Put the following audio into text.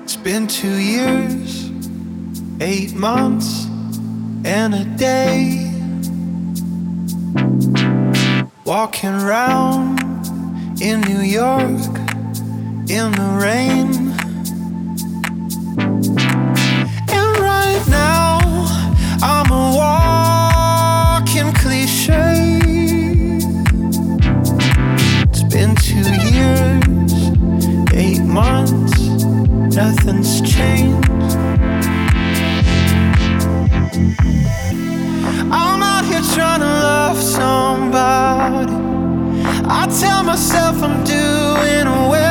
It's been 2 years, 8 months, and a day. Walking around in New York in the rain. And right now I'm a walking cliche. It's been 2 years, 8 months, nothing's changed. I'm out here trying to love somebody. I tell myself I'm doing well.